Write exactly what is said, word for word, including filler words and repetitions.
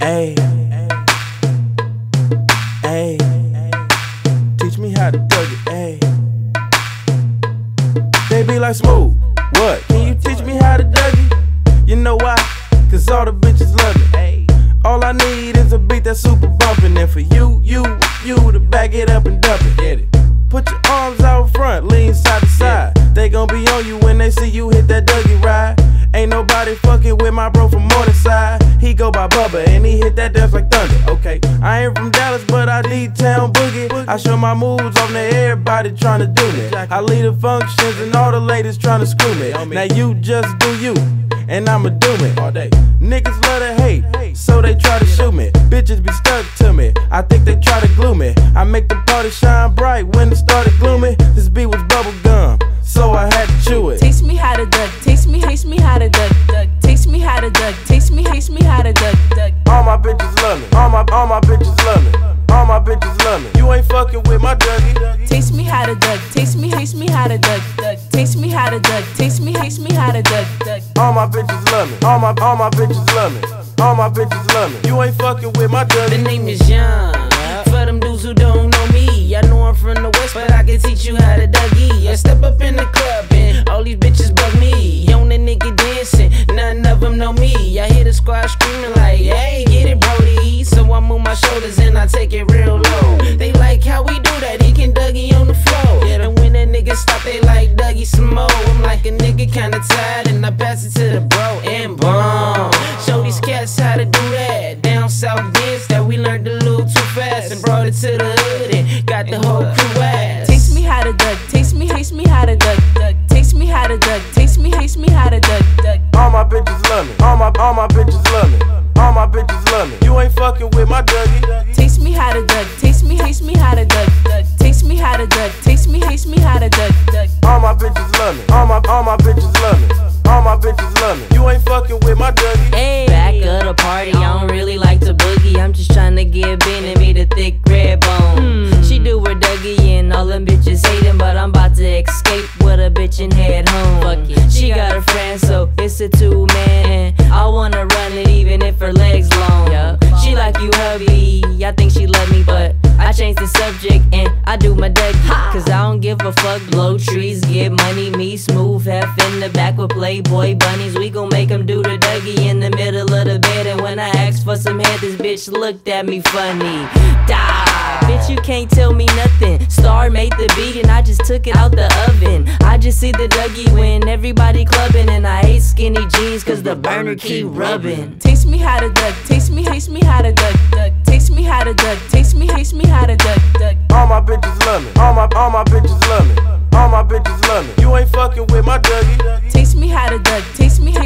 Ayy, ayy, teach me how to Doug it, ayy. They be like, Smooth, what? Can you teach me how to Doug it? You know why? Cause all the bitches love me, ayy. All I need is a beat that's super bumpin', and for you, you, you to back it up and dump it. Get it. Put your arms out front, lean side to side. They gon' be on you when they see you hit that Dougie ride. Ain't nobody fucking with my bro from Morningside. He go by Bubba and he hit that dance like thunder. Okay, I ain't from Dallas, but I D-Town boogie. I show my moves on there, everybody tryna do me. I lead the functions and all the ladies tryna screw me. Now you just do you, and I'ma do me all day. Niggas love to hate, so they try to shoot me. Bitches be stuck to me, I think they try to glue me. I make the party shine bright when it started gloomy. This beat was bubble gum, so I had to chew it. Taste me how to duck, taste me, taste me how to duck, duck. Taste me how to duck, taste me, taste me how to duck, duck. All my bitches love me, all my, all my bitches love me. All my bitches love me. You ain't fucking with my Dougie. Taste me how to duck, taste me, taste me how to duck, duck. Taste me how to duck, taste me, taste me how to duck, duck. All my bitches love me, all my, all my bitches love me. All my bitches love me. You ain't fucking with my Dougie. The name is Young. For them dudes who don't know me, I know I'm from the West, but I can teach you how to Dougie. I step up in the club and all these bitches bug me. On the nigga dancing, none of them know me. I hear the squad screaming like, hey, get it, Brody. So I move my shoulders and I take it real low. They like how we do that, he can Dougie on the floor. And when that nigga stop, they like Dougie some more. I'm like a nigga kinda tired and I pass it to the bro and boom. Show these cats how to do that. Down south dance that we learned a little too fast and brought it to the hood and got the whole crew ass. Taste me how to duck, taste me, taste me how to duck, duck. Taste me how to duck, taste me, taste me how to duck, duck. All my bitches love me, all my, all my bitches love me. All my bitches love me. You ain't fucking with my Dougie. Taste me how to duck, taste me, taste me how to duck, duck. Taste me how to duck, taste me, taste me how to duck, duck. All my bitches love me, all my, all my bitches love me. All my bitches love me. You ain't fucking with my Dougie. Hey, back of the party, I don't really like to boogie. I'm just tryna get Ben and me the thick red bone. Hmm. She do her Dougie and all them bitches hate him, but I'm about to escape with a bitch and head home. Fuck it. She got a friend, so it's a two man. I wanna run it even if her legs long. Yeah. She like you hubby, I think she love me, but I changed the subject and I do my Dougie. Cause I don't give a fuck, blow trees, get money. Me Smooth, half in the back with Playboy bunnies. We gon' make them do the Dougie in the middle of the bed. And when I asked for some head, this bitch looked at me funny. Die. Bitch, you can't tell me nothing. Star made the beat and I just took it out the oven. I just see the Dougie when everybody clubbing. And I hate skinny jeans cause the burner keep rubbing. Taste me how to duck, taste me, taste me how to duck, duck. Taste me how to duck, taste me, taste me how to duck, duck. All my bitches love me, all my, all my bitches love me. All my bitches love me. You ain't fucking with my Dougie. Taste me how to duck, taste me,